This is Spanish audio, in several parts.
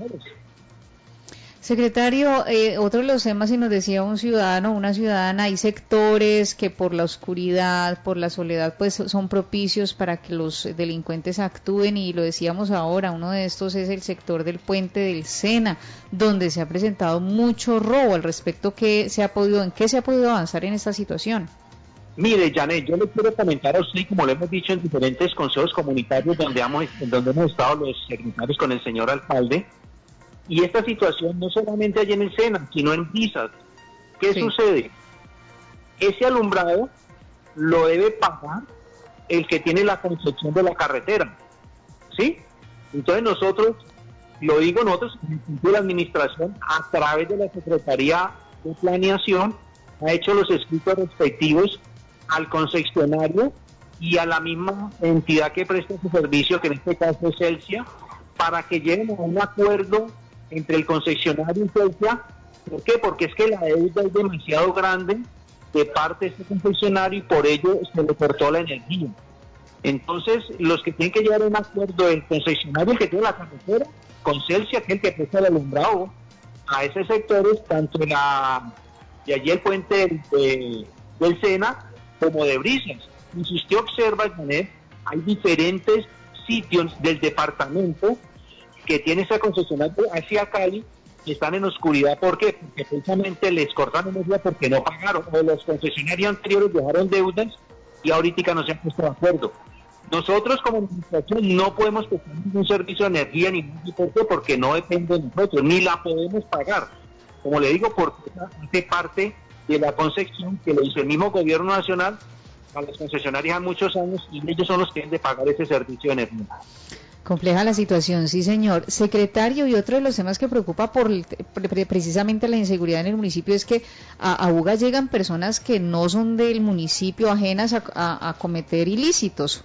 mejores. Secretario, otro de los temas, y nos decía un ciudadano, una ciudadana, hay sectores que por la oscuridad, por la soledad, pues son propicios para que los delincuentes actúen, y lo decíamos ahora, uno de estos es el sector del puente del Sena, donde se ha presentado mucho robo. Al respecto, ¿en qué se ha podido avanzar en esta situación? Mire, Janet, yo le quiero comentar a usted, como le hemos dicho en diferentes consejos comunitarios donde hemos estado los secretarios con el señor alcalde, y esta situación no solamente hay en el Sena, sino en Brisas. ¿Qué sucede? Ese alumbrado lo debe pagar el que tiene la concesión de la carretera, ¿sí? Entonces nosotros, la administración, a través de la Secretaría de Planeación, ha hecho los escritos respectivos al concesionario y a la misma entidad que presta su servicio, que en este caso es Celsia, para que lleguen a un acuerdo entre el concesionario y Celsia. ¿Por qué? Porque es que la deuda es demasiado grande de parte de este concesionario y por ello se le cortó la energía. Entonces, los que tienen que llegar a un acuerdo del concesionario, el que tiene la carretera, con Celsia, que es el que presta el alumbrado a esos sectores, tanto de allí el puente del Sena como de Brisas. Y si usted observa, Janet, hay diferentes sitios del departamento que tiene esa concesionaria hacia Cali que están en oscuridad. ¿Por qué? Porque precisamente les cortan energía porque no pagaron, o los concesionarios anteriores dejaron deudas y ahorita no se han puesto de acuerdo. Nosotros como administración no podemos prestar ningún servicio de energía ni ningún tipo, porque no depende de nosotros, ni la podemos pagar. Como le digo, porque hace parte de la concesión que le hizo el mismo gobierno nacional a las concesionarias hace muchos años, y ellos son los que deben de pagar ese servicio de energía. Compleja la situación, sí señor. Secretario, y otro de los temas que preocupa precisamente la inseguridad en el municipio es que a Buga llegan personas que no son del municipio, ajenas a cometer ilícitos.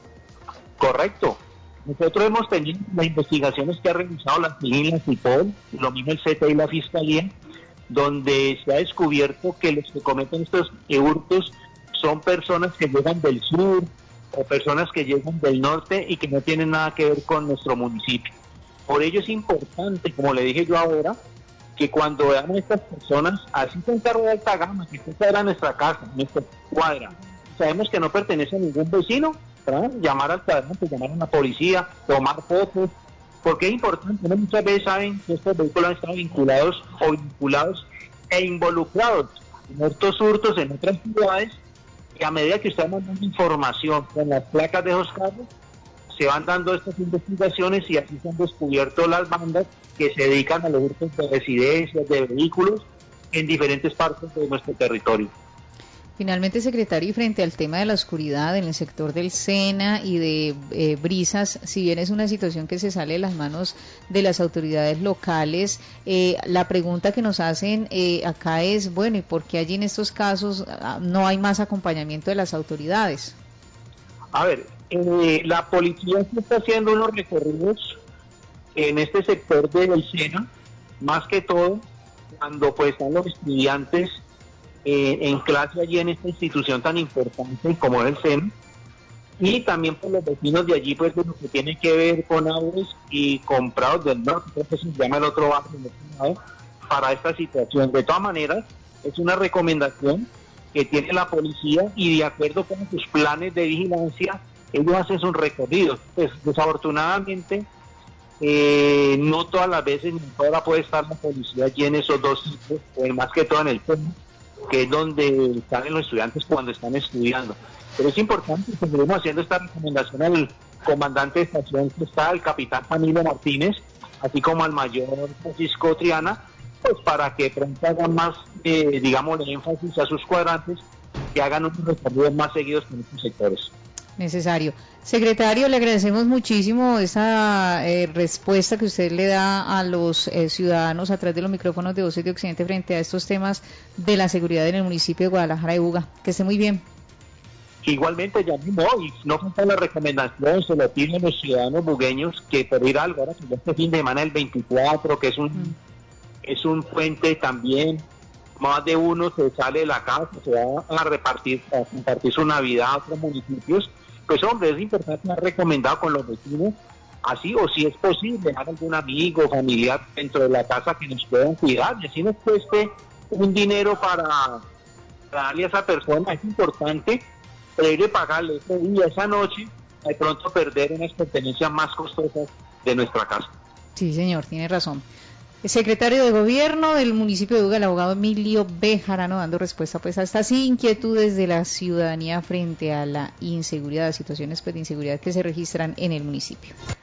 Correcto. Nosotros hemos tenido las investigaciones que ha realizado la CIGIN, la CIPOL, lo mismo el CT y la Fiscalía, donde se ha descubierto que los que cometen estos hurtos son personas que llegan del sur o personas que llegan del norte y que no tienen nada que ver con nuestro municipio. Por ello es importante, como le dije yo ahora, que cuando veamos a estas personas, así son carros de alta gama, que esta era nuestra casa, nuestra cuadra, sabemos que no pertenece a ningún vecino, ¿verdad? Llamar al cuadrante, llamar a la policía, tomar fotos, porque es importante. ¿No? Muchas veces saben que estos vehículos han estado vinculados e involucrados en estos hurtos en otras ciudades, y a medida que usted va dando información con las placas de esos carros, se van dando estas investigaciones y así se han descubierto las bandas que se dedican a los hurtos de residencias, de vehículos en diferentes partes de nuestro territorio. Finalmente, secretario, y frente al tema de la oscuridad en el sector del Sena y de Brisas, si bien es una situación que se sale de las manos de las autoridades locales, la pregunta que nos hacen acá es, bueno, ¿y por qué allí en estos casos no hay más acompañamiento de las autoridades? A ver, la policía está haciendo unos recorridos en este sector del Sena, más que todo cuando pues están los estudiantes en clase allí en esta institución tan importante como es el Sena, y también por los vecinos de allí, pues de lo que tiene que ver con Aures y con Prados del Norte, creo que se llama el otro barrio del otro lado, para esta situación. De todas maneras, es una recomendación que tiene la policía y de acuerdo con sus planes de vigilancia, ellos hacen sus recorridos. Pues desafortunadamente, no todas las veces ni toda puede estar la policía allí en esos dos sitios, más que todo en el tema, que es donde están los estudiantes cuando están estudiando. Pero es importante que seguimos haciendo esta recomendación al comandante de estación que está, el capitán Camilo Martínez, así como al mayor Francisco Triana, pues para que pronto hagan más, digamos, de énfasis a sus cuadrantes, que hagan unos recorridos más seguidos con estos sectores. Necesario. Secretario, le agradecemos muchísimo esa respuesta que usted le da a los ciudadanos a través de los micrófonos de Voces de Occidente frente a estos temas de la seguridad en el municipio de Guadalajara de Buga. Que esté muy bien. Igualmente, ya mismo, y no falta la recomendación, se lo piden los ciudadanos bugueños, que por ir algo, ahora que ya este fin de semana el 24, que es un puente también, más de uno se sale de la casa, se va a compartir su Navidad a otros municipios. Pues hombre, es importante, ha recomendado con los vecinos así, o si es posible, dejar algún amigo, familiar dentro de la casa que nos puedan cuidar, y así nos cueste un dinero para darle a esa persona, es importante poderle pagarle ese día, esa noche, de pronto perder unas pertenencias más costosas de nuestra casa. Sí, señor, tiene razón. El secretario de Gobierno del municipio de Buga, el abogado Emilio Bejarano, dando respuesta pues a estas inquietudes de la ciudadanía frente a la inseguridad, situaciones pues de inseguridad que se registran en el municipio.